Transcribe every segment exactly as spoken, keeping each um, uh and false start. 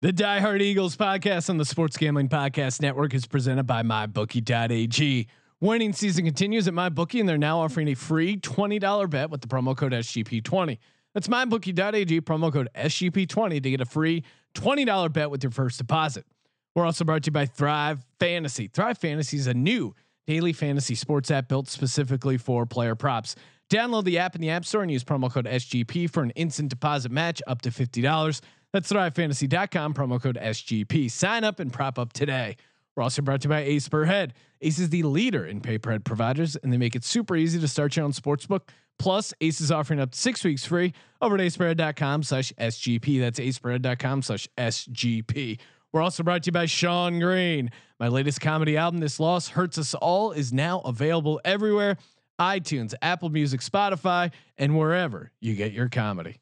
The Die Hard Eagles podcast on the Sports Gambling Podcast Network is presented by my bookie dot a g. Winning season continues at MyBookie, and they're now offering a free twenty dollars bet with the promo code S G P twenty. That's my bookie dot a g, promo code S G P twenty to get a free twenty dollars bet with your first deposit. We're also brought to you by Thrive Fantasy. Thrive Fantasy is a new daily fantasy sports app built specifically for player props. Download the app in the App Store and use promo code S G P for an instant deposit match up to fifty dollars. That's thrive fantasy dot com, promo code S G P. Sign up and prop up today. We're also brought to you by Ace Per Head. Ace is the leader in pay per head providers, and they make it super easy to start your own sportsbook. Plus, Ace is offering up to six weeks free over at ace per head dot com slash S G P. That's ace per head dot com slash S G P. We're also brought to you by Sean Green. My latest comedy album, This Loss Hurts Us All, is now available everywhere: iTunes, Apple Music, Spotify, and wherever you get your comedy.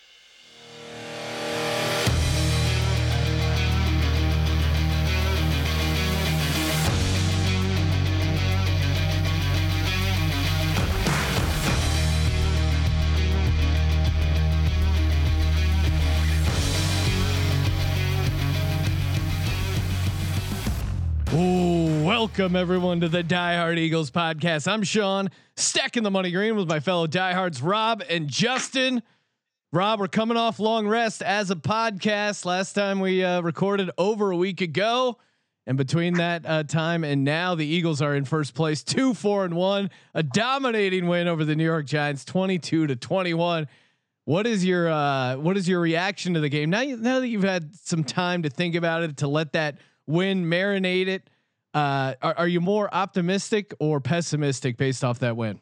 Ooh, welcome everyone to the Die Hard Eagles podcast. I'm Sean, stacking the money green with my fellow diehards Rob and Justin. Rob, we're coming off long rest as a podcast. Last time we uh, recorded over a week ago, and between that uh, time and now, the Eagles are in first place, two, four, and one, a dominating win over the New York Giants, twenty-two to twenty-one. What is your uh, what is your reaction to the game now? You, now that you've had some time to think about it, to let that win marinate it, uh, are, are you more optimistic or pessimistic based off that win?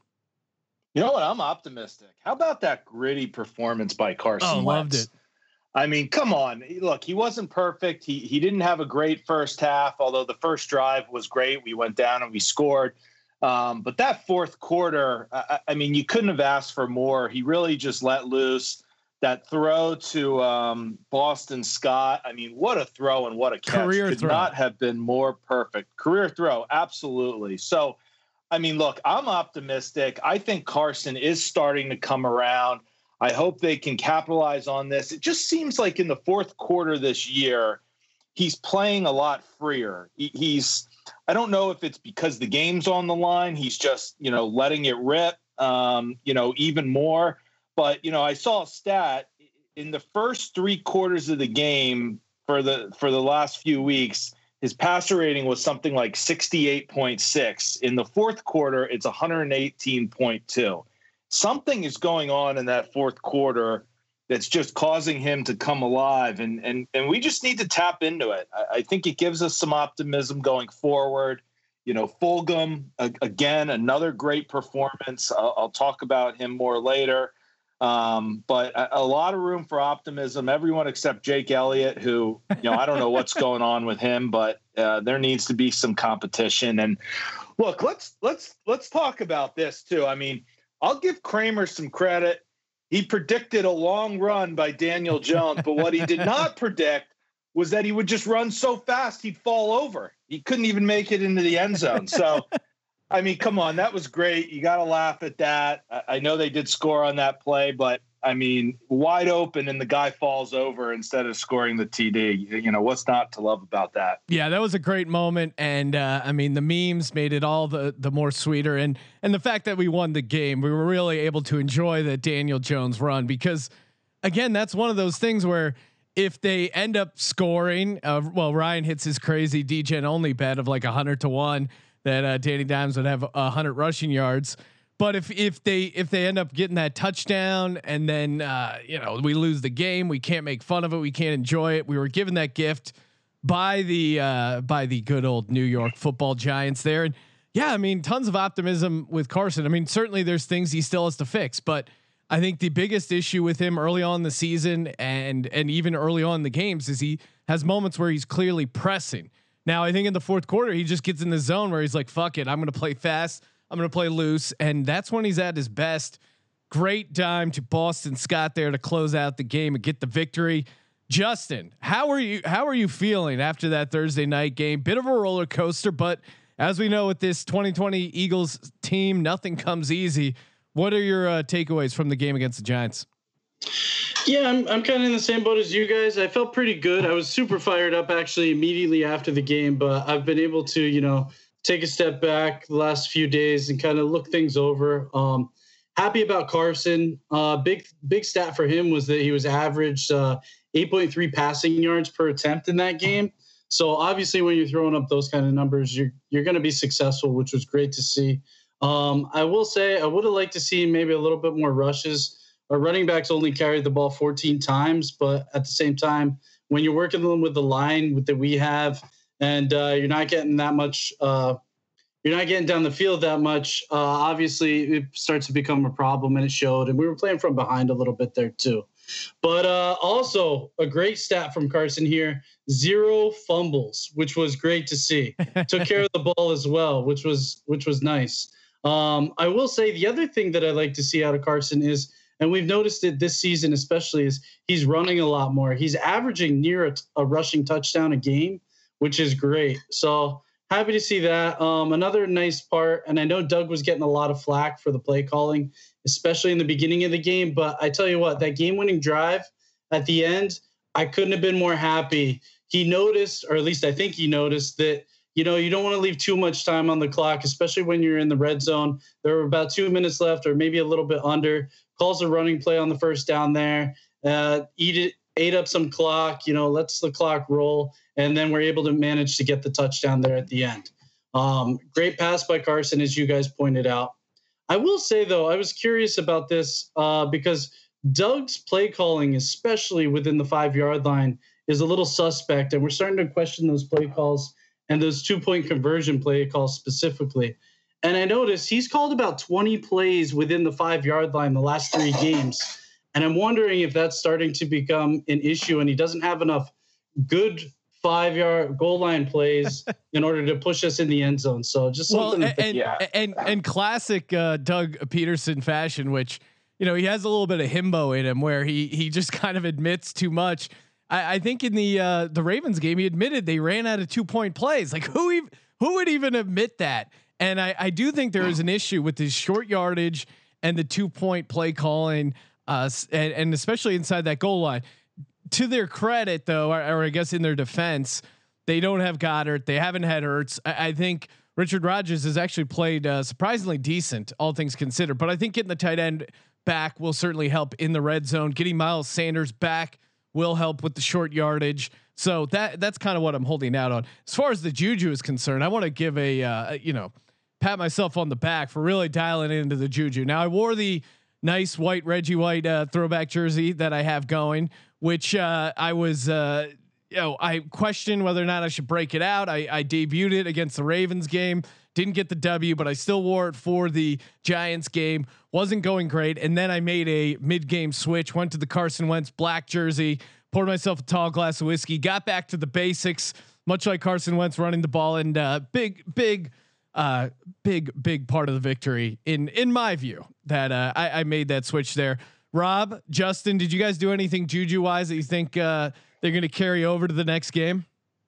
You know what? I'm optimistic. How about that gritty performance by Carson Oh, Wentz? loved it. I mean, come on. Look, he wasn't perfect. He he didn't have a great first half, although the first drive was great. We went down and we scored. Um, but that fourth quarter, I, I mean, you couldn't have asked for more. He really just let loose. That throw to um, Boston Scott. I mean, what a throw and what a catch. Career Could throw. not have been more perfect. Career throw. Absolutely. So, I mean, look, I'm optimistic. I think Carson is starting to come around. I hope they can capitalize on this. It just seems like in the fourth quarter this year, he's playing a lot freer. He, he's, I don't know if it's because the game's on the line. He's just, you know, letting it rip, um, you know, even more. But, you know, I saw a stat in the first three quarters of the game for the for the last few weeks. His passer rating was something like sixty-eight point six. In the fourth quarter, it's one eighteen point two. Something is going on in that fourth quarter that's just causing him to come alive. And and and we just need to tap into it. I, I think it gives us some optimism going forward. You know, Fulgham, a, again, another great performance. I'll, I'll talk about him more later. Um, but a, a lot of room for optimism. Everyone except Jake Elliott, who, you know, I don't know what's going on with him, but uh, there needs to be some competition. And look, let's let's let's talk about this too. I mean, I'll give Kramer some credit. He predicted a long run by Daniel Jones, but what he did not predict was that he would just run so fast he'd fall over. He couldn't even make it into the end zone. So. I mean, come on, that was great. You got to laugh at that. I, I know they did score on that play, but I mean, wide open and the guy falls over instead of scoring the T D. You know, what's not to love about that? Yeah, that was a great moment, and uh, I mean, the memes made it all the the more sweeter, and and the fact that we won the game, we were really able to enjoy the Daniel Jones run because, again, that's one of those things where if they end up scoring, uh, well, Ryan hits his crazy D Gen only bet of like a hundred to one. That uh, Danny Dimes would have a hundred rushing yards, but if if they if they end up getting that touchdown and then uh, you know we lose the game, we can't make fun of it, we can't enjoy it. We were given that gift by the uh, by the good old New York Football Giants there, and yeah, I mean tons of optimism with Carson. I mean certainly there's things he still has to fix, but I think the biggest issue with him early on in the season and and even early on in the games is he has moments where he's clearly pressing. Now, I think in the fourth quarter, he just gets in the zone where he's like, fuck it, I'm going to play fast. I'm going to play loose. And that's when he's at his best. Great dime to Boston Scott there to close out the game and get the victory. Justin, how are you, how are you feeling after that Thursday night game? Bit of a roller coaster, but as we know with this twenty twenty Eagles team, nothing comes easy. What are your uh, takeaways from the game against the Giants? Yeah, I'm I'm kind of in the same boat as you guys. I felt pretty good. I was super fired up actually immediately after the game, but I've been able to, you know, take a step back the last few days and kind of look things over. Um, happy about Carson. Uh, big big stat for him was that he was averaged uh, eight point three passing yards per attempt in that game. So obviously, when you're throwing up those kind of numbers, you're you're going to be successful, which was great to see. Um, I will say I would have liked to see maybe a little bit more rushes. Our running backs only carried the ball fourteen times, but at the same time, when you're working with the line that we have, and uh, you're not getting that much, uh, you're not getting down the field that much. Uh, obviously, it starts to become a problem, and it showed. And we were playing from behind a little bit there too. But uh, also a great stat from Carson here: zero fumbles, which was great to see. Took care of the ball as well, which was which was nice. Um, I will say the other thing that I like to see out of Carson is, and we've noticed it this season especially, is he's running a lot more. He's averaging near a, a rushing touchdown a game, which is great. So happy to see that. Um, another nice part, and I know Doug was getting a lot of flack for the play calling, especially in the beginning of the game. But I tell you what, that game-winning drive at the end, I couldn't have been more happy. He noticed, or at least I think he noticed, that you know, you don't want to leave too much time on the clock, especially when you're in the red zone. There were about two minutes left or maybe a little bit under. Calls a running play on the first down there, uh, eat it, ate up some clock, you know, lets the clock roll, and then we're able to manage to get the touchdown there at the end. Um, great pass by Carson, as you guys pointed out. I will say, though, I was curious about this uh, because Doug's play calling, especially within the five-yard line, is a little suspect, and we're starting to question those play calls and those two-point conversion play calls specifically. And I noticed he's called about twenty plays within the five-yard line the last three games. And I'm wondering if that's starting to become an issue and he doesn't have enough good five-yard goal line plays in order to push us in the end zone. So just something. Well, and, to and, yeah. and, and classic uh, Doug Peterson fashion, which, you know, he has a little bit of himbo in him where he he just kind of admits too much. I, I think in the uh, the Ravens game, he admitted they ran out of two point plays. Like who ev- who would even admit that? And I, I do think there is an issue with his short yardage and the two point play calling, uh, and, and especially inside that goal line. To their credit, though, or, or I guess in their defense, they don't have Goddard. They haven't had Ertz. I, I think Richard Rodgers has actually played uh, surprisingly decent, all things considered. But I think getting the tight end back will certainly help in the red zone. Getting Miles Sanders back will help with the short yardage. So that that's kind of what I'm holding out on. As far as the Juju is concerned, I want to give a uh, you know pat myself on the back for really dialing into the Juju. Now I wore the nice white Reggie White uh, throwback jersey that I have going, which uh, I was, uh, you know, I questioned whether or not I should break it out. I, I debuted it against the Ravens game, didn't get the W, but I still wore it for the Giants game. Wasn't going great, and then I made a mid-game switch, went to the Carson Wentz black jersey, poured myself a tall glass of whiskey, got back to the basics, much like Carson Wentz running the ball, and uh, big, big. Uh, big, big part of the victory in, in my view that, uh, I, I made that switch there. Rob, Justin, did you guys do anything Juju wise that you think, uh, they're going to carry over to the next game?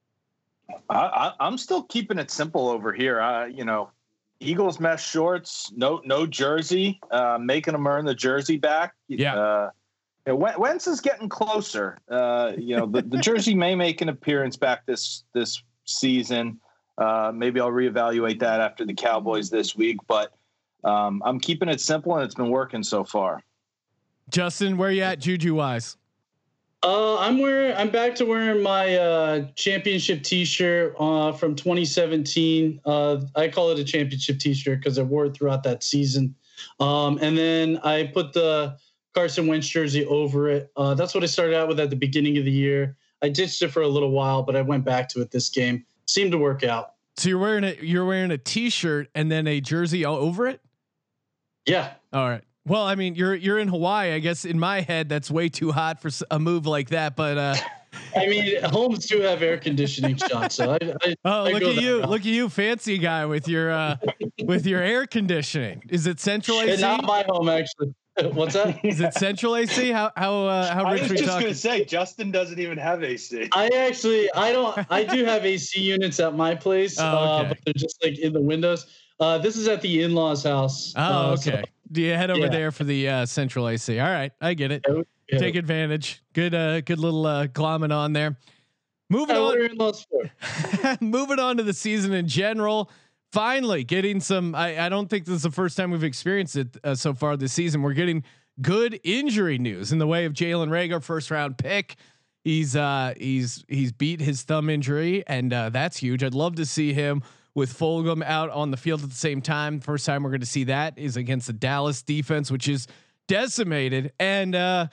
I, I, I'm still keeping it simple over here. Uh, you know, Eagles mesh shorts, no, no jersey, uh, making them earn the jersey back. Yeah. Uh, you know, Wentz is getting closer. Uh, you know, the, the jersey may make an appearance back this, this season. Uh, maybe I'll reevaluate that after the Cowboys this week, but um, I'm keeping it simple and it's been working so far. Justin, where you at Juju wise? Uh, I'm wearing, I'm back to wearing my uh, championship T-shirt uh, from twenty seventeen. Uh, I call it a championship T-shirt because I wore it throughout that season. Um, and then I put the Carson Wentz jersey over it. Uh, that's what I started out with at the beginning of the year. I ditched it for a little while, but I went back to it this game. Seemed to work out. So you're wearing it. You're wearing a T-shirt and then a jersey all over it. Yeah. All right. Well, I mean, you're you're in Hawaii. I guess in my head, that's way too hot for a move like that. But uh, I mean, homes do have air conditioning, Sean. So I, I oh, I look go at you! route. Look at you, fancy guy with your uh, with your air conditioning. Is it central A C? It's not my home, actually. What's that? Is it central A C? How how uh, how I rich was we just talking? gonna say Justin doesn't even have A C. I actually, I don't, I do have A C units at my place, Oh, okay. uh, but they're just like in the windows. Uh, this is at the in-laws house. Oh, uh, okay. So Do you head over Yeah. there for the uh, Central A C? All right, I get it. Yeah. Take advantage. Good, uh, good little uh, glomming on there. Moving Yeah, on. we're in those four. Moving on to the season in general. Finally, getting some. I, I don't think this is the first time we've experienced it uh, so far this season. We're getting good injury news in the way of Jalen Reagor, first round pick. He's uh, he's he's beat his thumb injury, and uh, that's huge. I'd love to see him with Fulgham out on the field at the same time. First time we're going to see that is against the Dallas defense, which is decimated. And uh,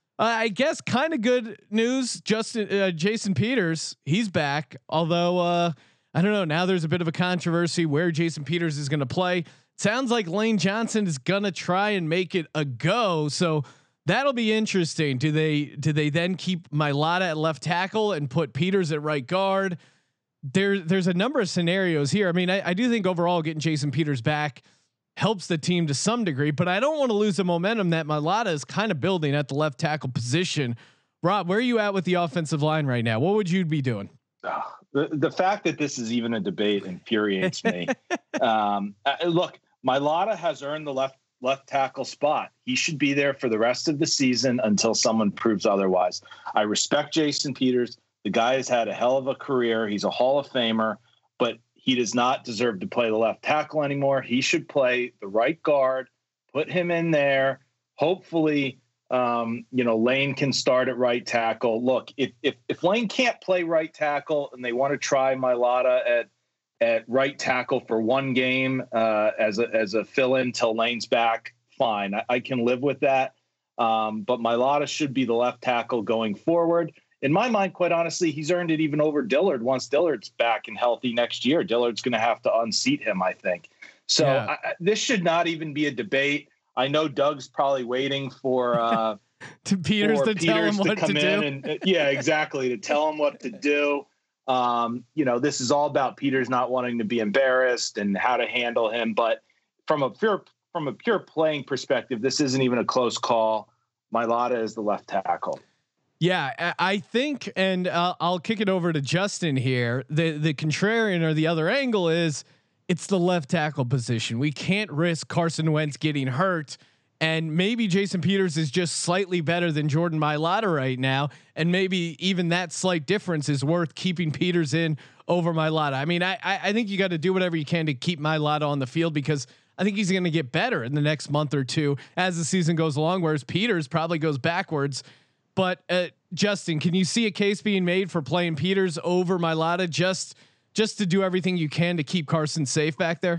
I guess kind of good news. Justin uh, Jason Peters, he's back. Although uh, I don't know. Now there's a bit of a controversy where Jason Peters is going to play. Sounds like Lane Johnson is going to try and make it a go. So that'll be interesting. Do they do they then keep Mailata at left tackle and put Peters at right guard? There, there's a number of scenarios here. I mean, I, I do think overall getting Jason Peters back helps the team to some degree, but I don't want to lose the momentum that Mailata is kind of building at the left tackle position. Rob, where are you at with the offensive line right now? What would you be doing? Oh, the, the fact that this is even a debate infuriates me. um, uh, look, Mailata has earned the left left tackle spot. He should be there for the rest of the season until someone proves otherwise. I respect Jason Peters. The guy has had a hell of a career. He's a Hall of Famer, but he does not deserve to play the left tackle anymore. He should play the right guard. Put him in there. Hopefully, um, you know, Lane can start at right tackle. Look, if if if Lane can't play right tackle and they want to try Mailata at at right tackle for one game uh, as a as a fill-in till Lane's back, fine. I, I can live with that. Um, but Mailata should be the left tackle going forward. In my mind, quite honestly, he's earned it even over Dillard. Once Dillard's back and healthy next year, Dillard's going to have to unseat him, I think. So Yeah. I, this should not even be a debate. I know Doug's probably waiting for uh, To Peters for to tell him Peters to what come to in do. and uh, yeah, exactly, to tell him what to do. Um, you know, this is all about Peters not wanting to be embarrassed and how to handle him. But from a pure from a pure playing perspective, this isn't even a close call. Mailata is the left tackle. Yeah, I think, and uh, I'll kick it over to Justin here. The the contrarian or the other angle is it's the left tackle position. We can't risk Carson Wentz getting hurt, and maybe Jason Peters is just slightly better than Jordan Mailata right now, and maybe even that slight difference is worth keeping Peters in over Mailata. I mean, I I, I think you got to do whatever you can to keep Mailata on the field because I think he's going to get better in the next month or two as the season goes along, whereas Peters probably goes backwards. But uh, Justin, can you see a case being made for playing Peters over Mailata just just to do everything you can to keep Carson safe back there?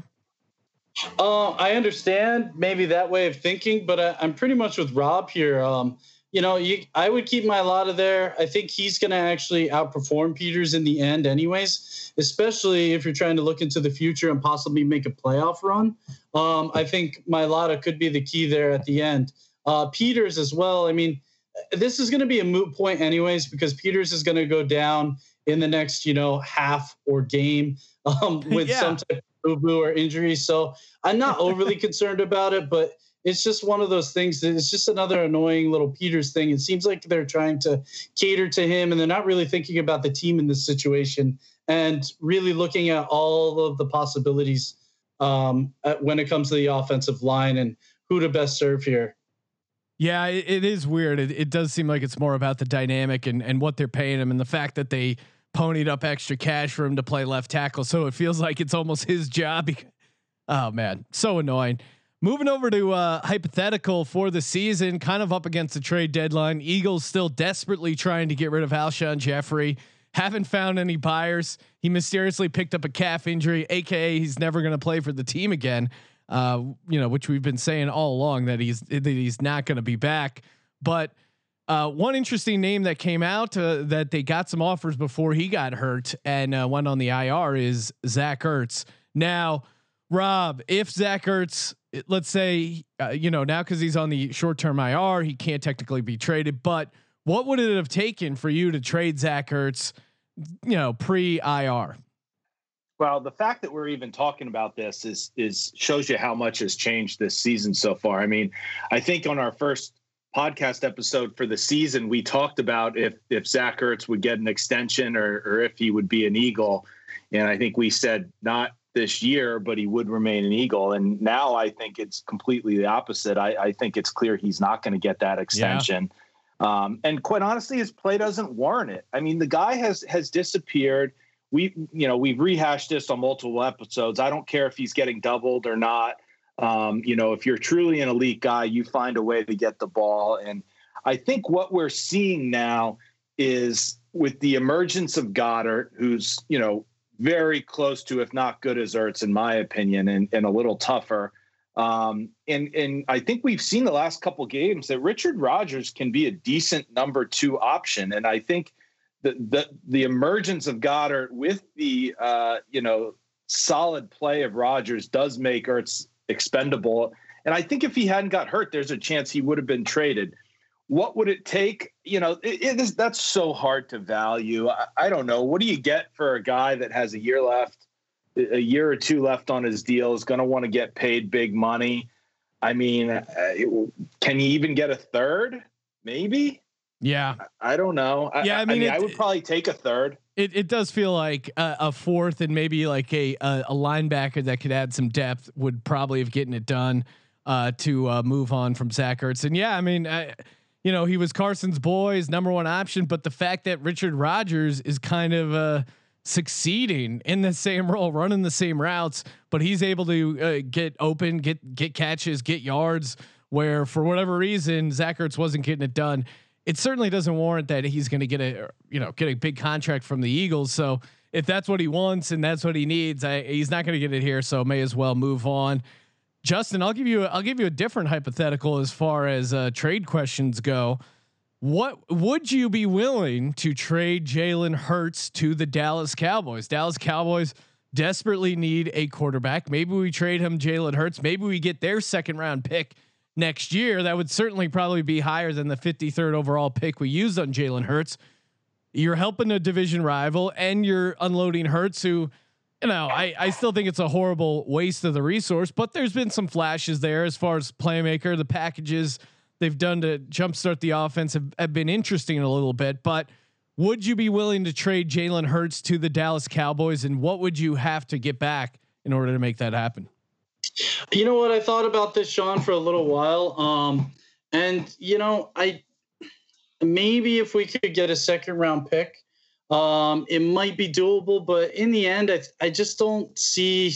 Uh, I understand maybe that way of thinking, but I, I'm pretty much with Rob here. Um, you know, you, I would keep Mailata there. I think he's going to actually outperform Peters in the end anyways, especially if you're trying to look into the future and possibly make a playoff run. Um, I think Mailata could be the key there at the end. Uh, Peters as well. I mean, this is going to be a moot point anyways, because Peters is going to go down in the next, you know, half or game um, with Yeah. some type of boo-boo or injury. So I'm not overly concerned about it, but it's just one of those things that it's just another annoying little Peters thing. It seems like they're trying to cater to him and they're not really thinking about the team in this situation and really looking at all of the possibilities um, at, when it comes to the offensive line and who to best serve here. Yeah, it, it is weird. It, it does seem like it's more about the dynamic and and what they're paying him and the fact that they ponied up extra cash for him to play left tackle. So it feels like it's almost his job. Oh man, so annoying. Moving over to uh, hypothetical for the season, kind of up against the trade deadline. Eagles still desperately trying to get rid of Alshon Jeffrey. Haven't found any buyers. He mysteriously picked up a calf injury, aka he's never going to play for the team again. Uh, you know, which we've been saying all along that he's that he's not going to be back. But uh, one interesting name that came out uh, that they got some offers before he got hurt and uh, went on the I R is Zach Ertz. Now, Rob, if Zach Ertz, let's say, uh, you know, now because he's on the short-term I R, he can't technically be traded. But what would it have taken for you to trade Zach Ertz, you know, pre-I R? Well, the fact that we're even talking about this is is shows you how much has changed this season so far. I mean, I think on our first podcast episode for the season, we talked about if if Zach Ertz would get an extension or or if he would be an Eagle, and I think we said not this year, but he would remain an Eagle. And now I think it's completely the opposite. I, I think it's clear he's not going to get that extension. Yeah. Um, and quite honestly, his play doesn't warrant it. I mean, the guy has has disappeared. We, you know, we've rehashed this on multiple episodes. I don't care if he's getting doubled or not. Um, you know, if you're truly an elite guy, you find a way to get the ball. And I think what we're seeing now is with the emergence of Goddard, who's, you know, very close to, if not good as Ertz, in my opinion, and, and a little tougher. Um, and, and I think we've seen the last couple of games that Richard Rodgers can be a decent number two option. And I think the, the, the emergence of Goddard with the, uh, you know, solid play of Rodgers does make Ertz expendable. And I think if he hadn't got hurt, there's a chance he would have been traded. What would it take? You know, it, it is, that's so hard to value. I, I don't know. What do you get for a guy that has a year left, a year or two left on his deal, is going to want to get paid big money? I mean, uh, can you even get a third? Maybe. Yeah. I, I don't know. I, yeah. I mean, I, mean it, I would probably take a third. It it does feel like a, a fourth and maybe like a, a a linebacker that could add some depth would probably have getting it done uh, to uh, move on from Zach Ertz. And yeah, I mean, I, you know, he was Carson's boy, his number one option, but the fact that Richard Rodgers is kind of uh, succeeding in the same role, running the same routes, but he's able to uh, get open, get get catches, get yards, where for whatever reason Zach Ertz wasn't getting it done. It certainly doesn't warrant that he's going to get a, you know, get a big contract from the Eagles. So if that's what he wants and that's what he needs, I, he's not going to get it here. So may as well move on. Justin, I'll give you, a, I'll give you a different hypothetical as far as uh, trade questions go. What would you be willing to trade Jalen Hurts to the Dallas Cowboys? Dallas Cowboys desperately need a quarterback. Maybe we trade him Jalen Hurts. Maybe we get their second round pick next year. That would certainly probably be higher than the fifty-third overall pick we used on Jalen Hurts. You're helping a division rival and you're unloading Hurts, who, you know, I, I still think it's a horrible waste of the resource, but there's been some flashes there as far as playmaker. The packages they've done to jumpstart the offense have, have been interesting a little bit, but would you be willing to trade Jalen Hurts to the Dallas Cowboys, and what would you have to get back in order to make that happen? You know what? I thought about this, Sean, for a little while. Um, and you know, I, maybe if we could get a second round pick, um, it might be doable, but in the end, I, I just don't see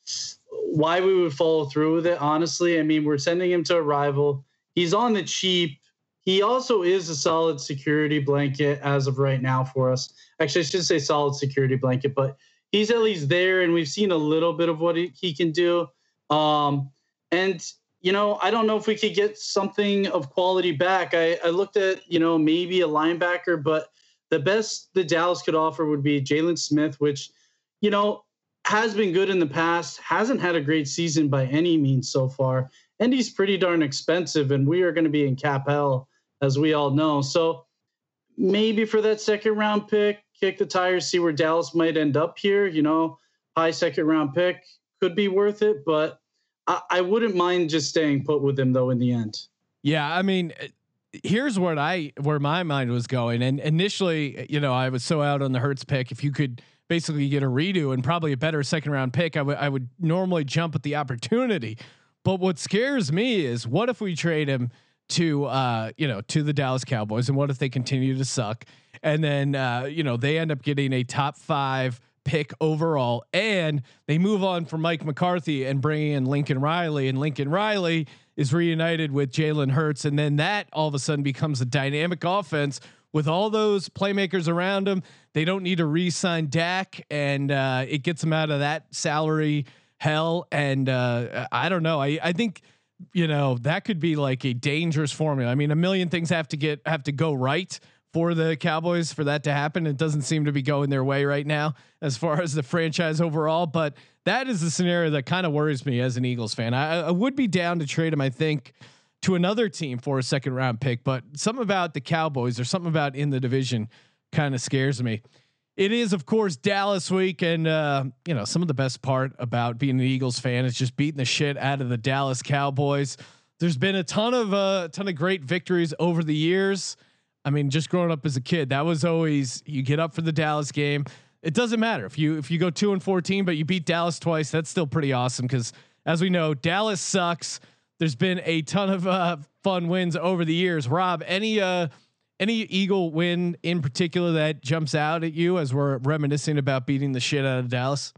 why we would follow through with it. Honestly, I mean, we're sending him to a rival. He's on the cheap. He also is a solid security blanket as of right now for us. Actually, I should say solid security blanket, but he's at least there, and we've seen a little bit of what he, he can do. Um, and, you know, I don't know if we could get something of quality back. I, I looked at, you know, maybe a linebacker, but the best the Dallas could offer would be Jalen Smith, which, you know, has been good in the past, hasn't had a great season by any means so far. And he's pretty darn expensive, and we are going to be in cap hell, as we all know. So maybe for that second round pick, kick the tires, see where Dallas might end up here. You know, high second round pick could be worth it, but I, I wouldn't mind just staying put with him though in the end. Yeah, I mean, here's what I where my mind was going. And initially, you know, I was so out on the Hurts pick. If you could basically get a redo and probably a better second round pick, I would I would normally jump at the opportunity. But what scares me is, what if we trade him to uh, you know, to the Dallas Cowboys, and what if they continue to suck, and then uh, you know, they end up getting a top five pick overall, and they move on from Mike McCarthy and bringing in Lincoln Riley, and Lincoln Riley is reunited with Jalen Hurts, and then that all of a sudden becomes a dynamic offense with all those playmakers around them. They don't need to re-sign Dak, and uh, it gets them out of that salary hell. And uh, I don't know. I I think, you know, that could be like a dangerous formula. I mean, a million things have to get have to go right for the Cowboys for that to happen. It doesn't seem to be going their way right now as far as the franchise overall, but that is the scenario that kind of worries me as an Eagles fan. I, I would be down to trade him, I think, to another team for a second round pick, but something about the Cowboys or something about in the division kind of scares me. It is, of course, Dallas week, and uh, you know, some of the best part about being an Eagles fan is just beating the shit out of the Dallas Cowboys. There's been a ton of a uh, ton of great victories over the years. I mean, just growing up as a kid, that was always, you get up for the Dallas game. it doesn't matter if you if you go two and fourteen, but you beat Dallas twice. That's still pretty awesome because, as we know, Dallas sucks. There's been a ton of uh, fun wins over the years. Rob, any uh, any Eagle win in particular that jumps out at you as we're reminiscing about beating the shit out of Dallas?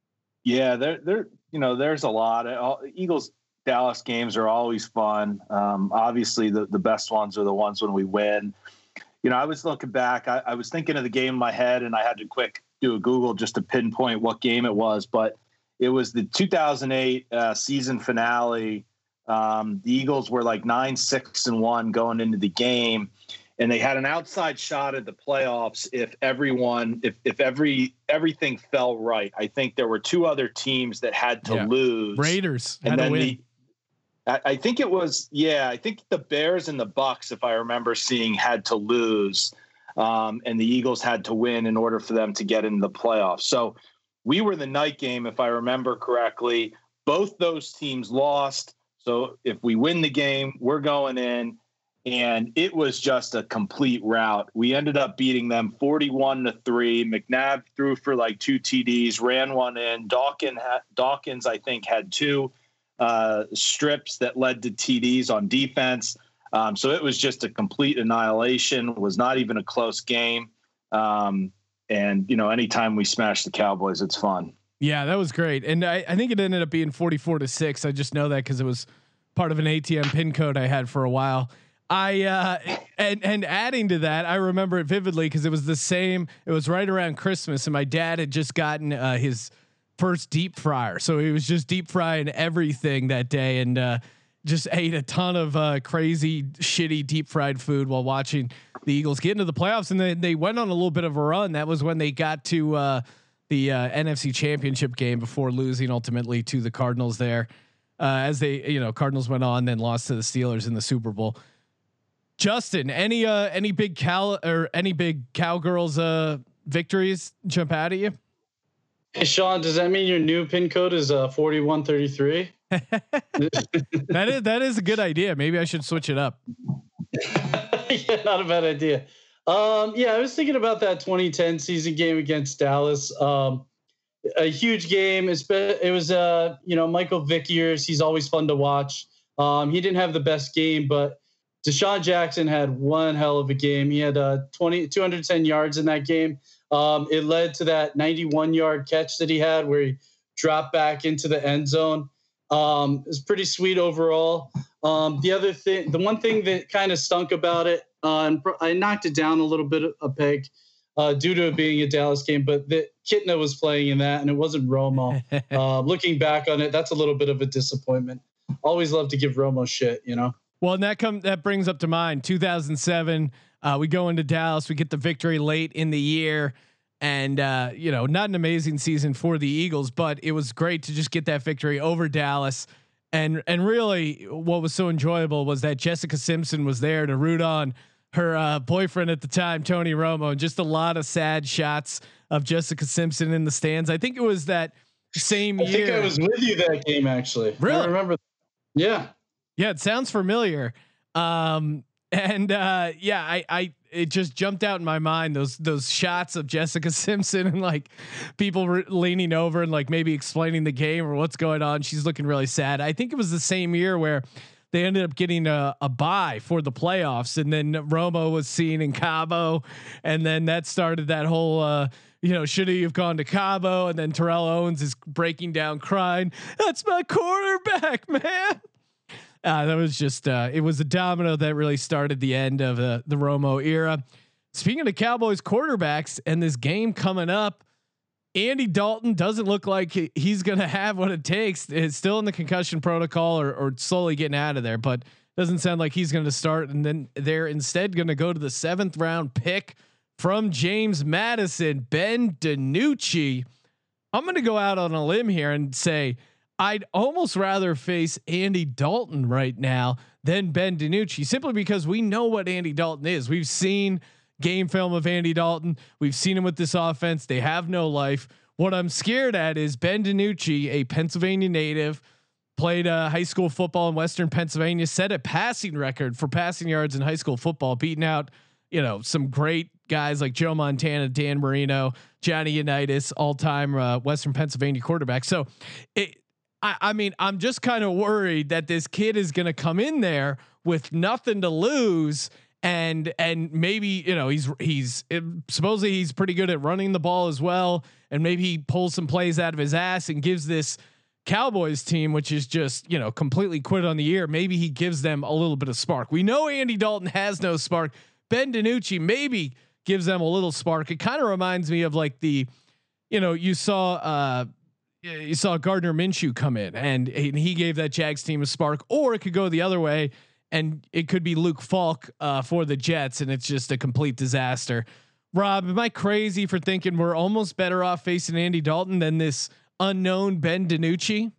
Yeah, there, there, you know, there's a lot. All, Eagles Dallas games are always fun. Um, obviously, the the best ones are the ones when we win. You know, I was looking back. I, I was thinking of the game in my head, and I had to quick do a Google just to pinpoint what game it was. But it was the two thousand eight uh, season finale. Um, the Eagles were like nine, six, and one going into the game, and they had an outside shot at the playoffs if everyone, if if every everything fell right. I think there were two other teams that had to yeah. lose. Raiders and had then to win. the. I, I think it was, yeah. I think the Bears and the Bucks, if I remember seeing, had to lose, um, and the Eagles had to win in order for them to get into the playoffs. So we were the night game, if I remember correctly. Both those teams lost. So if we win the game, we're going in, and it was just a complete rout. We ended up beating them forty-one to three. McNabb threw for like two T Ds, ran one in. Dawkins, ha- Dawkins I think, had two uh, strips that led to T Ds on defense. Um, so it was just a complete annihilation. It was not even a close game. Um, and, you know, anytime we smash the Cowboys, it's fun. Yeah, that was great. And I, I think it ended up being forty-four to six. I just know that because it was part of an A T M pin code I had for a while. I, uh, and, and adding to that, I remember it vividly because it was the same, it was right around Christmas, and my dad had just gotten uh, his first deep fryer. So he was just deep frying everything that day, and uh, just ate a ton of uh, crazy, shitty deep fried food while watching the Eagles get into the playoffs. And then they went on a little bit of a run. That was when they got to, uh, the uh, N F C Championship game before losing ultimately to the Cardinals there, uh, as they, you know, Cardinals went on, then lost to the Steelers in the Super Bowl. Justin, any uh, any big cow or any big Cowgirls uh, victories jump out at you? Hey Sean, does that mean your new pin code is uh, forty-one thirty-three? That is that is a good idea. Maybe I should switch it up. Yeah, not a bad idea. Um, yeah, I was thinking about that twenty ten season game against Dallas. Um, a huge game. It's been, it was, uh, you know, Michael Vick years. He's always fun to watch. Um, he didn't have the best game, but Deshaun Jackson had one hell of a game. He had uh, twenty, two hundred ten yards in that game. Um, it led to that ninety-one yard catch that he had where he dropped back into the end zone. Um, it was pretty sweet overall. Um, the other thing, the one thing that kind of stunk about it, uh, and I knocked it down a little bit a peg uh, due to it being a Dallas game, but the Kitna was playing in that and it wasn't Romo. uh, looking back on it, that's a little bit of a disappointment. Always love to give Romo shit, you know? Well, and that come that brings up to mind two thousand seven. Uh, we go into Dallas, we get the victory late in the year, and uh, you know, not an amazing season for the Eagles, but it was great to just get that victory over Dallas. And and really, what was so enjoyable was that Jessica Simpson was there to root on her uh, boyfriend at the time, Tony Romo, and just a lot of sad shots of Jessica Simpson in the stands. I think it was that same I year. I think I was with you that game actually. Really? I remember. Yeah. Yeah, it sounds familiar. Um, and uh, yeah, I, I, it just jumped out in my mind those those shots of Jessica Simpson and like people re- leaning over and like maybe explaining the game or what's going on. She's looking really sad. I think it was the same year where they ended up getting a, a bye for the playoffs, and then Romo was seen in Cabo, and then that started that whole. Uh, you know, should he have gone to Cabo? And then Terrell Owens is breaking down, crying. That's my quarterback, man. Uh, that was just uh, it was a domino that really started the end of uh, the Romo era. Speaking of Cowboys quarterbacks and this game coming up, Andy Dalton doesn't look like he, he's going to have what it takes. It's still in the concussion protocol or, or slowly getting out of there, but doesn't sound like he's going to start. And then they're instead going to go to the seventh round pick from James Madison, Ben DiNucci. I'm going to go out on a limb here and say, I'd almost rather face Andy Dalton right now than Ben DiNucci, simply because we know what Andy Dalton is. We've seen game film of Andy Dalton. We've seen him with this offense. They have no life. What I'm scared at is Ben DiNucci, a Pennsylvania native, played uh, high school football in Western Pennsylvania, set a passing record for passing yards in high school football, beating out you know, some great guys like Joe Montana, Dan Marino, Johnny Unitas, all time uh, Western Pennsylvania quarterback. So it, I, I mean, I'm just kind of worried that this kid is going to come in there with nothing to lose. And, and maybe, you know, he's, he's it, supposedly he's pretty good at running the ball as well. And maybe he pulls some plays out of his ass and gives this Cowboys team, which is just, you know, completely quit on the year. Maybe he gives them a little bit of spark. We know Andy Dalton has no spark. Ben DiNucci maybe gives them a little spark. It kind of reminds me of like the, you know, you saw, uh, you saw Gardner Minshew come in and, and he gave that Jags team a spark, or it could go the other way and it could be Luke Falk uh, for the Jets. And it's just a complete disaster. Rob, am I crazy for thinking we're almost better off facing Andy Dalton than this unknown Ben DiNucci?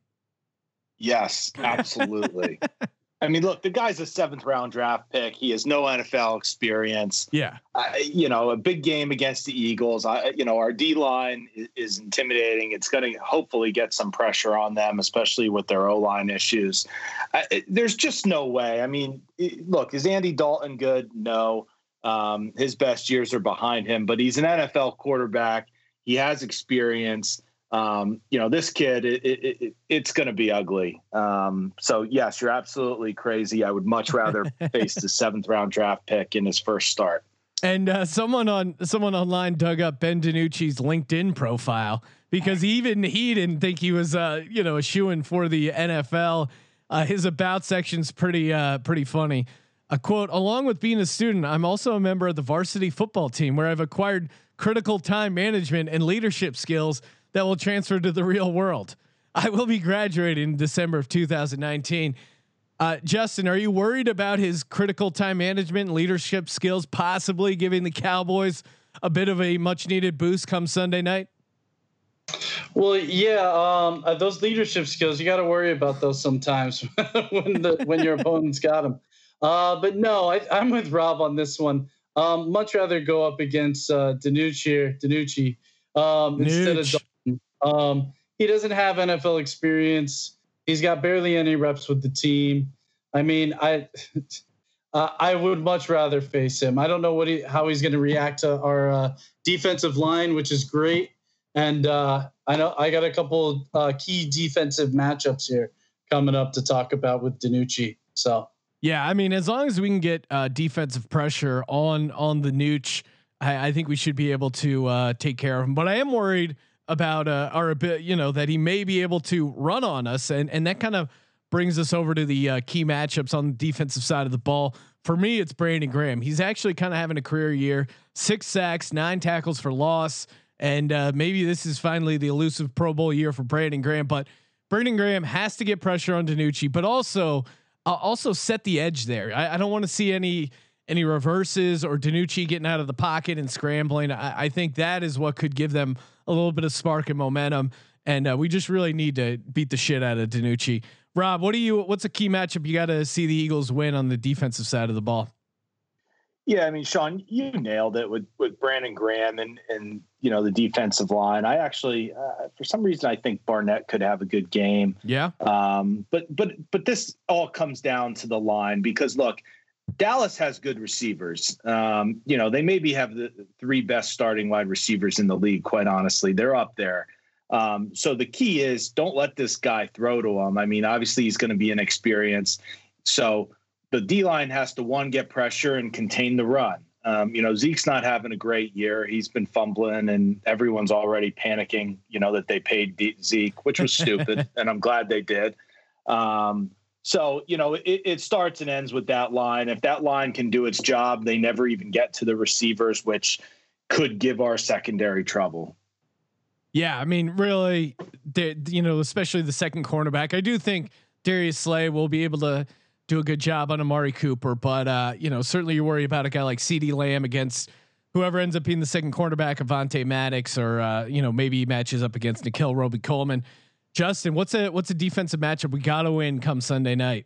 Yes, absolutely. I mean, look, the guy's a seventh round draft pick. He has no N F L experience. Yeah. Uh, you know, a big game against the Eagles. I, you know, our D line is, is intimidating. It's going to hopefully get some pressure on them, especially with their O line issues. Uh, it, there's just no way. I mean, it, look, is Andy Dalton good? No. Um, his best years are behind him, but he's an N F L quarterback. He has experience. Um, you know, this kid, it, it, it, it's going to be ugly. Um, so yes, you're absolutely crazy. I would much rather face the seventh round draft pick in his first start. And uh, someone on someone online dug up Ben DiNucci's LinkedIn profile because even he didn't think he was, uh, you know, a shoo-in for the N F L. Uh, his about section's pretty, uh, pretty funny. A quote: "Along with being a student, I'm also a member of the varsity football team where I've acquired critical time management and leadership skills that will transfer to the real world. I will be graduating in December of two thousand nineteen. Uh, Justin, are you worried about his critical time management and leadership skills possibly giving the Cowboys a bit of a much needed boost come Sunday night? Well, yeah, um, uh, those leadership skills, you got to worry about those sometimes when the, when your opponent's got them. Uh, but no, I, I'm with Rob on this one. Um, much rather go up against uh, DiNucci, DiNucci um, instead of Dalton. Um, he doesn't have N F L experience. He's got barely any reps with the team. I mean, I uh, I would much rather face him. I don't know what he, how he's going to react to our uh, defensive line, which is great. And uh, I know I got a couple uh, key defensive matchups here coming up to talk about with DiNucci. So yeah, I mean, as long as we can get uh, defensive pressure on on the Nooch, I, I think we should be able to uh, take care of him. But I am worried about uh, our bit, you know, that he may be able to run on us, and and that kind of brings us over to the uh, key matchups on the defensive side of the ball. For me, it's Brandon Graham. He's actually kind of having a career year: six sacks, nine tackles for loss, and uh, maybe this is finally the elusive Pro Bowl year for Brandon Graham. But Brandon Graham has to get pressure on DiNucci, but also uh, also set the edge there. I, I don't want to see any. any reverses or DiNucci getting out of the pocket and scrambling. I, I think that is what could give them a little bit of spark and momentum. And uh, we just really need to beat the shit out of DiNucci. Rob, what do you, what's a key matchup you got to see the Eagles win on the defensive side of the ball? Yeah. I mean, Sean, you nailed it with, with Brandon Graham and, and, you know, the defensive line. I actually, uh, for some reason, I think Barnett could have a good game. Yeah. Um, but, but, but this all comes down to the line because look, Dallas has good receivers. Um, you know, they maybe have the three best starting wide receivers in the league. Quite honestly, they're up there. Um, so the key is don't let this guy throw to him. I mean, obviously he's going to be inexperienced. So the D line has to one, get pressure and contain the run. Um, you know, Zeke's not having a great year. He's been fumbling and everyone's already panicking, you know, that they paid D- Zeke, which was stupid. And I'm glad they did. Um, So, you know, it, it starts and ends with that line. If that line can do its job, they never even get to the receivers, which could give our secondary trouble. Yeah. I mean, really, you know, especially the second cornerback, I do think Darius Slay will be able to do a good job on Amari Cooper, but uh, you know, certainly you worry about a guy like CeeDee Lamb against whoever ends up being the second cornerback, Avonte Maddox, or uh, you know, maybe he matches up against Nikhil Roby-Coleman. Justin, what's a what's a defensive matchup we got to win come Sunday night?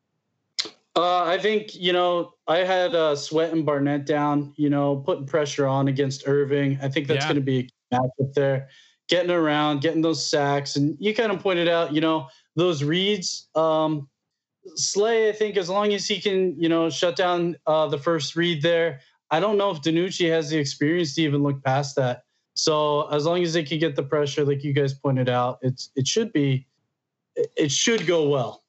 Uh, I think, you know, I had uh, Sweat and Barnett down, you know, putting pressure on against Irving. I think that's yeah. going to be a matchup there, getting around, getting those sacks. And you kind of pointed out, you know, those reads. Um, Slay, I think as long as he can, you know, shut down uh, the first read there, I don't know if DiNucci has the experience to even look past that. So as long as they can get the pressure, like you guys pointed out, it's it should be it should go well.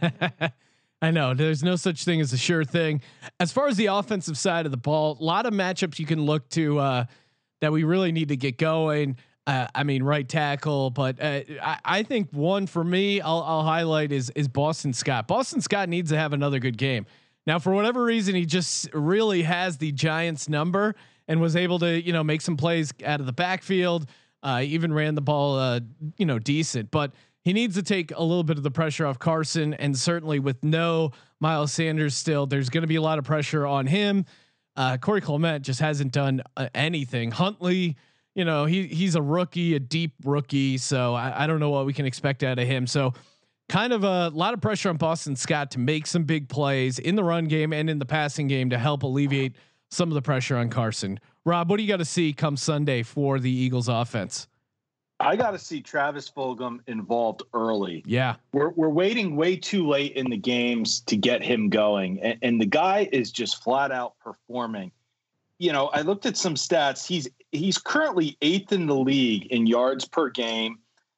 I know there's no such thing as a sure thing. As far as the offensive side of the ball, a lot of matchups you can look to uh, that we really need to get going. Uh, I mean, right tackle, but uh, I, I think one for me, I'll, I'll highlight is is Boston Scott. Boston Scott needs to have another good game. Now, for whatever reason, he just really has the Giants number and was able to, you know, make some plays out of the backfield. Uh, even ran the ball, uh, you know, decent, but he needs to take a little bit of the pressure off Carson, and certainly with no Miles Sanders still, there's going to be a lot of pressure on him. Uh, Corey Clement just hasn't done uh, anything. Huntley, you know, he he's a rookie, a deep rookie, so I, I don't know what we can expect out of him. So kind of a lot of pressure on Boston Scott to make some big plays in the run game and in the passing game to help alleviate some of the pressure on Carson. Rob, what do you got to see come Sunday for the Eagles offense? I got to see Travis Fulgham involved early. Yeah. We're we're waiting way too late in the games to get him going. And, and the guy is just flat out performing. You know, I looked at some stats. He's he's currently eighth in the league in yards per game.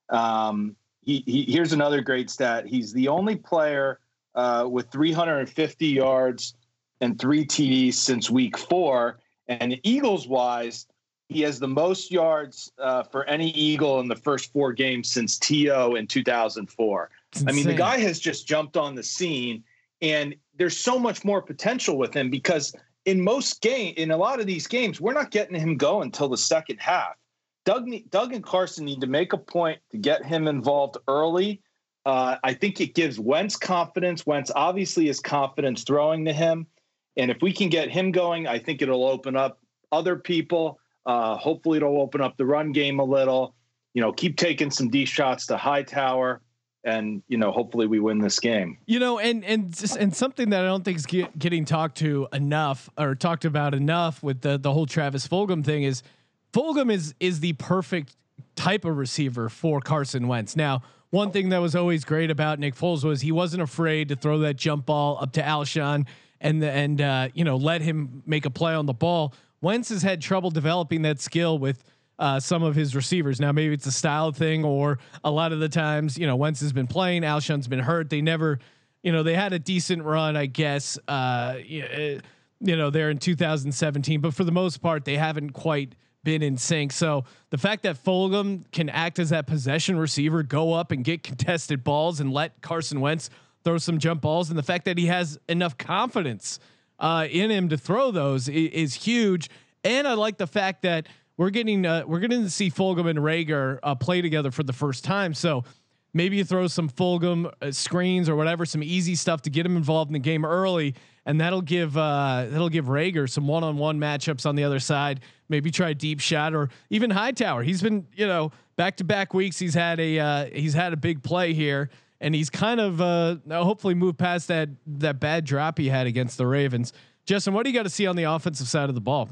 Um, he, he here's another great stat. He's the only player uh, with three hundred fifty yards and three T Ds since week four. And Eagles wise, he has the most yards uh, for any Eagle in the first four games since T O in two thousand four. I mean, the guy has just jumped on the scene, and there's so much more potential with him because in most game, in a lot of these games, we're not getting him going until the second half. Doug, Doug and Carson need to make a point to get him involved early. Uh, I think it gives Wentz confidence. Wentz obviously has confidence throwing to him. And if we can get him going, I think it'll open up other people. Uh, hopefully it'll open up the run game a little, you know, keep taking some deep shots to Hightower, and, you know, hopefully we win this game. You know, and, and, just, and something that I don't think is get, getting talked to enough or talked about enough with the, the whole Travis Fulgham thing is Fulgham is, is the perfect type of receiver for Carson Wentz. Now, one thing that was always great about Nick Foles was he wasn't afraid to throw that jump ball up to Alshon and, the, and, uh, you know, let him make a play on the ball. Wentz has had trouble developing that skill with uh, some of his receivers. Now, maybe it's a style thing, or a lot of the times, you know, Wentz has been playing, Alshon's been hurt. They never, you know, they had a decent run, I guess, uh, you know, there in two thousand seventeen, but for the most part, they haven't quite been in sync. So the fact that Fulgham can act as that possession receiver, go up and get contested balls and let Carson Wentz throw some jump balls, and the fact that he has enough confidence uh, in him to throw those is, is huge. And I like the fact that we're getting uh, we're getting to see Fulgham and Reagor uh, play together for the first time. So maybe you throw some Fulgham uh, screens or whatever, some easy stuff to get him involved in the game early, and that'll give uh, that'll give Reagor some one-on-one matchups on the other side. Maybe try deep shot or even Hightower. He's been, you know, back-to-back weeks. He's had a uh, he's had a big play here, and he's kind of uh, hopefully moved past that that bad drop he had against the Ravens. Justin, what do you got to see on the offensive side of the ball?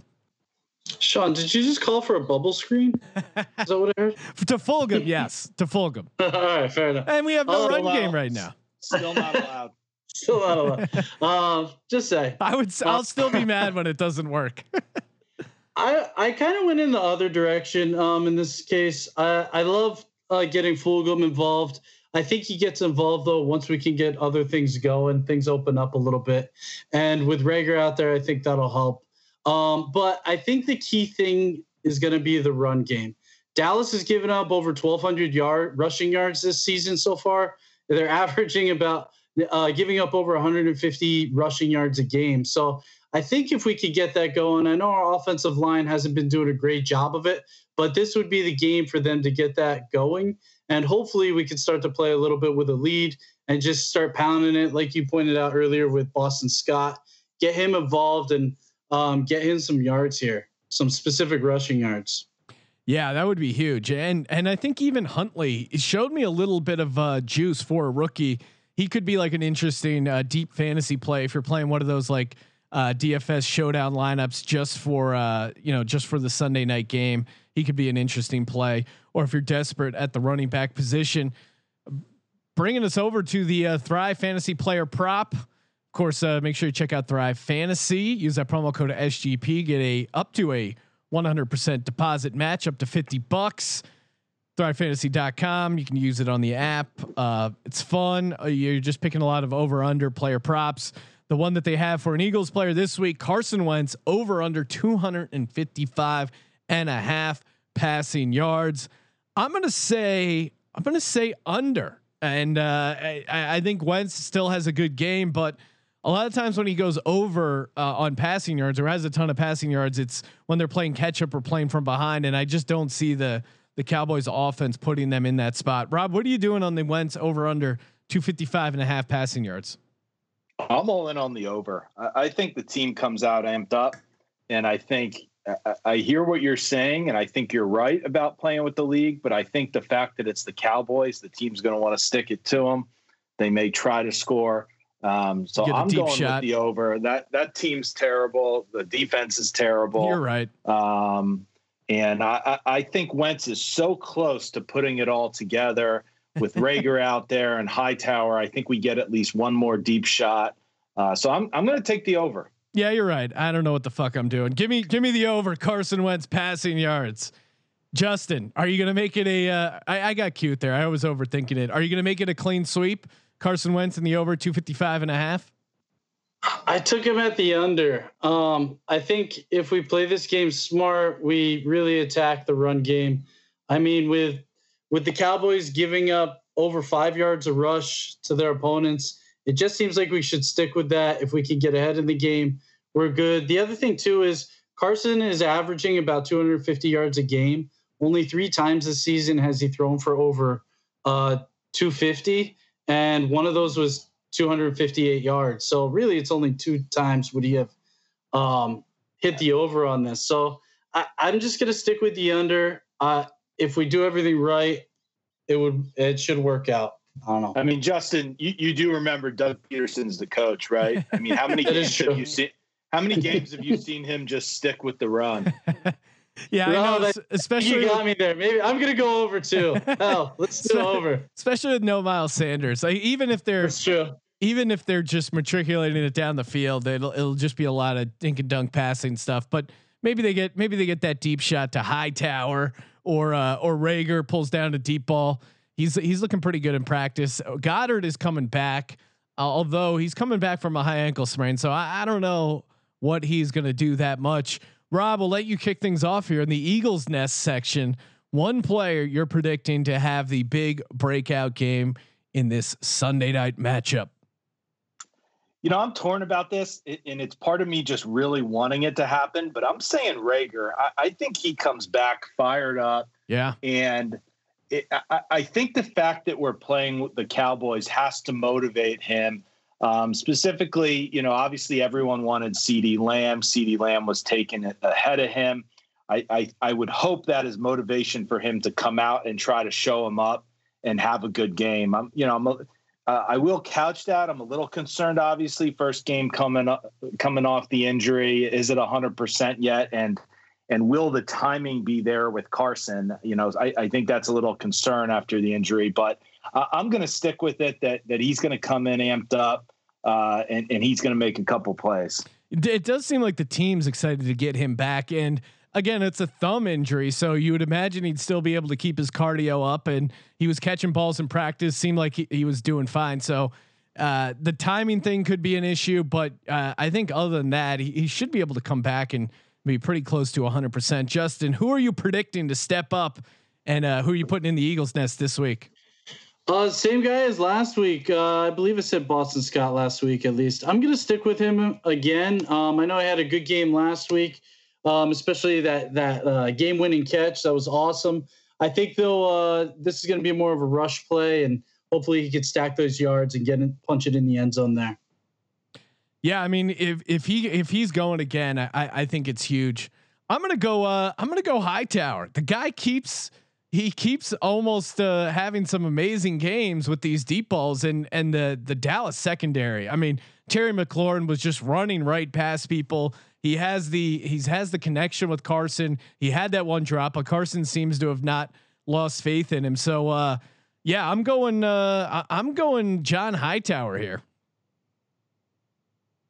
Sean, did you just call for a bubble screen? Is that what I heard? To Fulgham, yes, to Fulgham. All right, fair enough. And we have no Oh, run wow. game right now. Still not allowed. Still not allowed. Um, just say I would. I'll still be mad when it doesn't work. I I kind of went in the other direction. Um, in this case, I I love uh, getting Fulgham involved. I think he gets involved though once we can get other things going, things open up a little bit, and with Reagor out there, I think that'll help. Um, but I think the key thing is going to be the run game. Dallas has given up over twelve hundred yard rushing yards this season so far. They're averaging about uh, giving up over one hundred fifty rushing yards a game. So I think if we could get that going, I know our offensive line hasn't been doing a great job of it, but this would be the game for them to get that going. And hopefully we can start to play a little bit with a lead and just start pounding it, like you pointed out earlier with Boston Scott. Get him involved and um, get him some yards here, some specific rushing yards. Yeah, that would be huge. And and I think even Huntley showed me a little bit of uh, juice for a rookie. He could be like an interesting uh, deep fantasy play if you're playing one of those like uh, D F S showdown lineups just for uh, you know just for the Sunday night game. He could be an interesting play. Or if you're desperate at the running back position, bringing us over to the uh, Thrive Fantasy Player Prop Of course, uh, make sure you check out Thrive Fantasy. Use that promo code S G P. Get a up to a one hundred percent deposit match up to fifty bucks. thrive fantasy dot com. You can use it on the app. Uh, it's fun. Uh, you're just picking a lot of over under player props. The one that they have for an Eagles player this week, Carson Wentz, over under two fifty-five and a half passing yards. I'm going to say, I'm going to say under. And uh, I, I think Wentz still has a good game, but a lot of times when he goes over uh, on passing yards or has a ton of passing yards, it's when they're playing catch up or playing from behind. And I just don't see the, the Cowboys offense putting them in that spot. Rob, what are you doing on the Wentz over under two fifty-five and a half passing yards? I'm all in on the over. I, I think the team comes out amped up, and I think I, I hear what you're saying, and I think you're right about playing with the league. But I think the fact that it's the Cowboys, the team's going to want to stick it to them. They may try to score. Um, so I'm going shot. with the over. That that team's terrible. The defense is terrible. You're right. Um, and I, I, I think Wentz is so close to putting it all together with Rager out there and Hightower. I think we get at least one more deep shot. Uh, so I'm I'm going to take the over. Yeah, you're right. I don't know what the fuck I'm doing. Give me give me the over. Carson Wentz passing yards. Justin, are you going to make it a? Uh, I, I got cute there. I was overthinking it. Are you going to make it a clean sweep? Carson Wentz in the over two fifty-five and a half. I took him at the under. Um, I think if we play this game smart, we really attack the run game. I mean, with with the Cowboys giving up over five yards a rush to their opponents, it just seems like we should stick with that. If we can get ahead in the game, we're good. The other thing too is Carson is averaging about two hundred fifty yards a game. Only three times this season has he thrown for over uh, two fifty. And one of those was two hundred fifty-eight yards. So really, it's only two times would he have um, hit the over on this. So I, I'm just going to stick with the under. Uh, if we do everything right, it would it should work out. I don't know. I mean, Justin, you, you do remember Doug Peterson's the coach, right? I mean, how many games have you seen? How many games have you seen him just stick with the run? Yeah, no, I know. That, especially you got me there. Maybe I'm gonna go over too. Hell, let's do over. Especially with no Miles Sanders. Like even if they're That's true. even if they're just matriculating it down the field, it'll it'll just be a lot of dink and dunk passing stuff. But maybe they get maybe they get that deep shot to Hightower or uh, or Rager pulls down a deep ball. He's he's looking pretty good in practice. Goddard is coming back, uh, although he's coming back from a high ankle sprain. So I, I don't know what he's going to do that much. Rob, we'll let you kick things off here in the Eagles Nest section. One player you're predicting to have the big breakout game in this Sunday night matchup. You know, I'm torn about this, and it's part of me just really wanting it to happen. But I'm saying Rager. I, I think he comes back fired up. Yeah, and it, I, I think the fact that we're playing with the Cowboys has to motivate him. Um, specifically, you know, obviously everyone wanted CeeDee Lamb. CeeDee Lamb was taken ahead of him. I, I, I would hope that is motivation for him to come out and try to show him up and have a good game. I'm, you know, I'm, uh, I will couch that. I'm a little concerned, obviously, first game coming up, coming off the injury. Is it a hundred percent yet? And, and will the timing be there with Carson? You know, I, I think that's a little concern after the injury, but uh, I'm going to stick with it that, that he's going to come in amped up. Uh, and, and he's going to make a couple plays. It, it does seem like the team's excited to get him back. And again, it's a thumb injury. So you would imagine he'd still be able to keep his cardio up, and he was catching balls in practice. Seemed like he, he was doing fine. So uh, the timing thing could be an issue, but uh, I think other than that, he, he should be able to come back and be pretty close to a hundred percent. Justin, who are you predicting to step up, and uh, who are you putting in the Eagles Nest this week? Uh, same guy as last week. Uh, I believe I said Boston Scott last week, at least. I'm going to stick with him again. Um, I know I had a good game last week, um, especially that, that uh, game winning catch. That was awesome. I think though, uh, this is going to be more of a rush play, and hopefully he can stack those yards and get it, punch it in the end zone there. Yeah. I mean, if, if he, if he's going again, I, I think it's huge. I'm going to go, uh, I'm going to go Hightower. The guy keeps, He keeps almost uh, having some amazing games with these deep balls, and and the the Dallas secondary. I mean, Terry McLaurin was just running right past people. He has the he's has the connection with Carson. He had that one drop, but Carson seems to have not lost faith in him. So uh, yeah, I'm going uh, I'm going John Hightower here.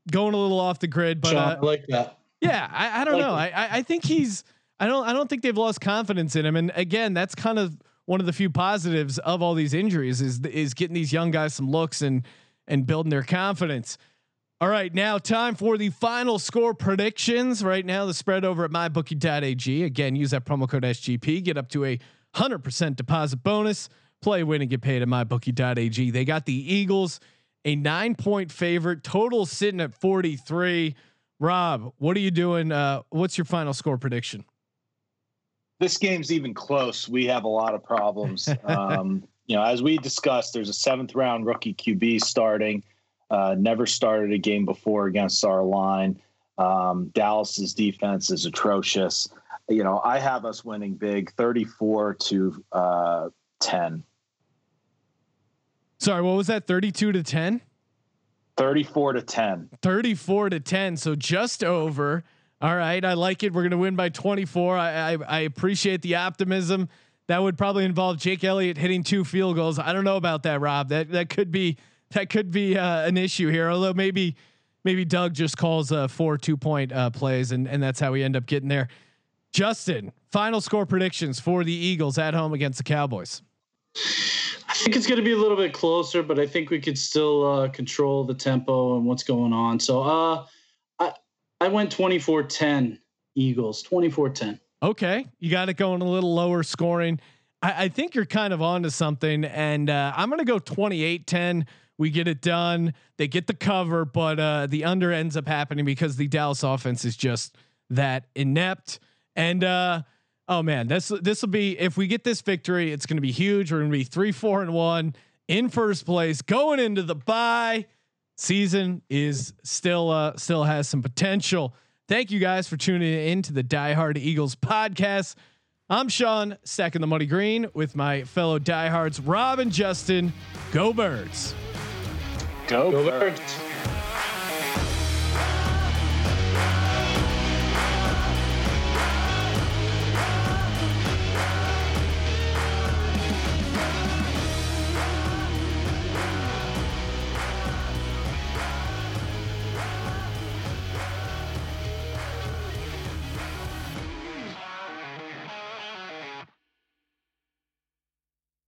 going a little off the grid, but Sean, uh, I like that. Yeah, I, I don't like know. I, I think he's. I don't. I don't think they've lost confidence in him. And again, that's kind of one of the few positives of all these injuries is is getting these young guys some looks and and building their confidence. All right, now time for the final score predictions. Right now, the spread over at my bookie dot a g. Again, use that promo code S G P. Get up to a hundred percent deposit bonus. Play, win, and get paid at my bookie dot a g. They got the Eagles a nine point favorite. Total sitting at forty-three. Rob, what are you doing? Uh, what's your final score prediction? This game's even close. We have a lot of problems. Um, you know, as we discussed, there's a seventh round rookie Q B starting. Uh, never started a game before against our line. Um, Dallas's defense is atrocious. You know, I have us winning big, thirty-four to ten. Sorry, what was that? thirty-two to ten? thirty-four to ten. thirty-four to ten. So just over. All right. I like it. We're going to win by twenty-four. I, I, I appreciate the optimism. That would probably involve Jake Elliott hitting two field goals. I don't know about that, Rob. That, that could be, that could be uh, an issue here. Although maybe, maybe Doug just calls uh, four two point uh, plays and, and that's how we end up getting there. Justin, final score predictions for the Eagles at home against the Cowboys. I think it's going to be a little bit closer, but I think we could still uh, control the tempo and what's going on. So uh, I I went twenty-four ten Eagles, twenty-four ten. Okay, you got it going a little lower scoring. I, I think you're kind of onto something, and uh, I'm going to go twenty-eight ten. We get it done. They get the cover, but uh, the under ends up happening because the Dallas offense is just that inept. And uh, oh man, this this will be, if we get this victory, it's going to be huge. We're going to be three, four, and one in first place going into the bye. Season is still uh, still has some potential. Thank you guys for tuning in to the Die Hard Eagles podcast. I'm Sean, stacking the money green with my fellow diehards, Rob and Justin. Go Birds! Go, Go Birds! Birds.